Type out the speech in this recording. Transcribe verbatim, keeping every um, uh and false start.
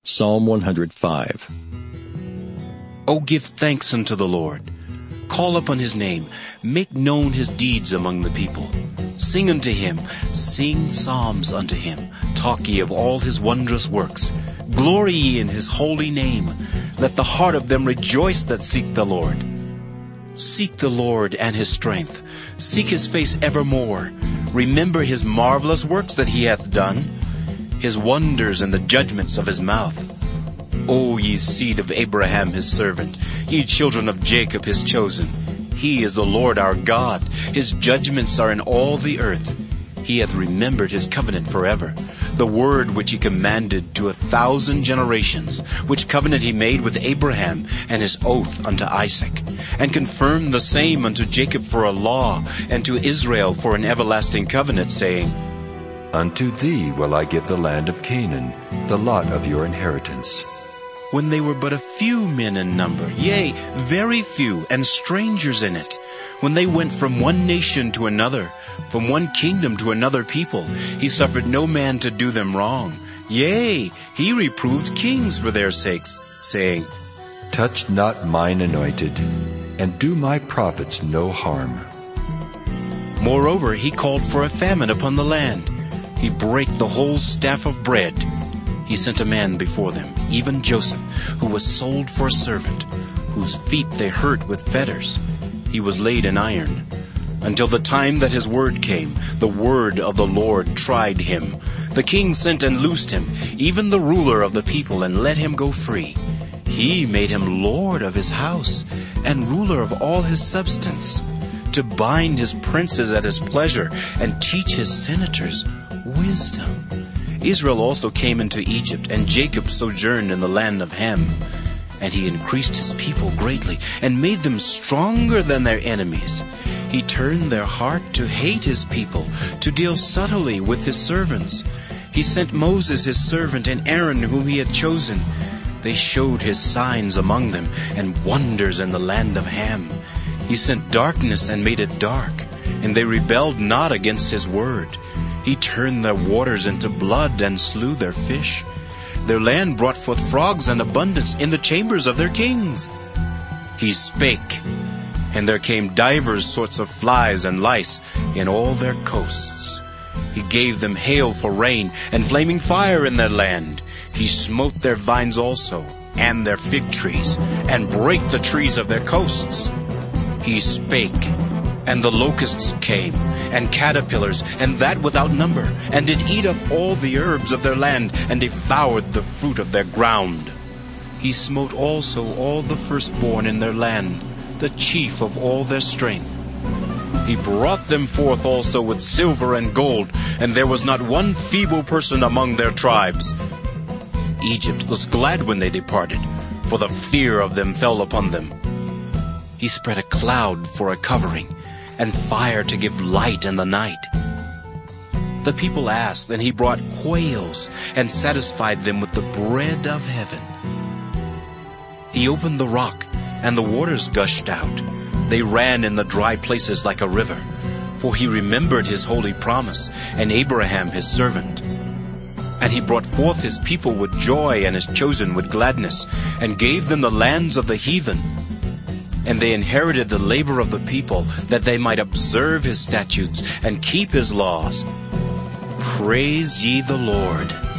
Psalm one hundred five. O give thanks unto the Lord. Call upon his name. Make known his deeds among the people. Sing unto him. Sing psalms unto him. Talk ye of all his wondrous works. Glory ye in his holy name. Let the heart of them rejoice that seek the Lord. Seek the Lord and his strength. Seek his face evermore. Remember his marvelous works that he hath done, his wonders and the judgments of his mouth. O ye seed of Abraham his servant, ye children of Jacob his chosen. He is the Lord our God. His judgments are in all the earth. He hath remembered his covenant forever, the word which he commanded to a thousand generations, which covenant he made with Abraham, and his oath unto Isaac, and confirmed the same unto Jacob for a law, and to Israel for an everlasting covenant, saying, Unto thee will I give the land of Canaan, the lot of your inheritance. When they were but a few men in number, yea, very few, and strangers in it, when they went from one nation to another, from one kingdom to another people, he suffered no man to do them wrong. Yea, he reproved kings for their sakes, saying, Touch not mine anointed, and do my prophets no harm. Moreover, he called for a famine upon the land. He brake the whole staff of bread. He sent a man before them, even Joseph, who was sold for a servant, whose feet they hurt with fetters. He was laid in iron, until the time that his word came. The word of the Lord tried him. The king sent and loosed him, even the ruler of the people, and let him go free. He made him lord of his house, and ruler of all his substance, to bind his princes at his pleasure, and teach his senators wisdom. Israel also came into Egypt, and Jacob sojourned in the land of Ham. And he increased his people greatly, and made them stronger than their enemies. He turned their heart to hate his people, to deal subtly with his servants. He sent Moses his servant, and Aaron whom he had chosen. They showed his signs among them, and wonders in the land of Ham. He sent darkness and made it dark, and they rebelled not against his word. He turned their waters into blood, and slew their fish. Their land brought forth frogs in abundance in the chambers of their kings. He spake, and there came divers sorts of flies and lice in all their coasts. He gave them hail for rain, and flaming fire in their land. He smote their vines also, and their fig trees, and brake the trees of their coasts. He spake, and the locusts came, and caterpillars, and that without number, and did eat up all the herbs of their land, and devoured the fruit of their ground. He smote also all the firstborn in their land, the chief of all their strength. He brought them forth also with silver and gold, and there was not one feeble person among their tribes. Egypt was glad when they departed, for the fear of them fell upon them. He spread a cloud for a covering, and fire to give light in the night. The people asked, and he brought quails, and satisfied them with the bread of heaven. He opened the rock, and the waters gushed out. They ran in the dry places like a river, for he remembered his holy promise, and Abraham his servant. And he brought forth his people with joy, and his chosen with gladness, and gave them the lands of the heathen. And they inherited the labor of the people, that they might observe his statutes and keep his laws. Praise ye the Lord.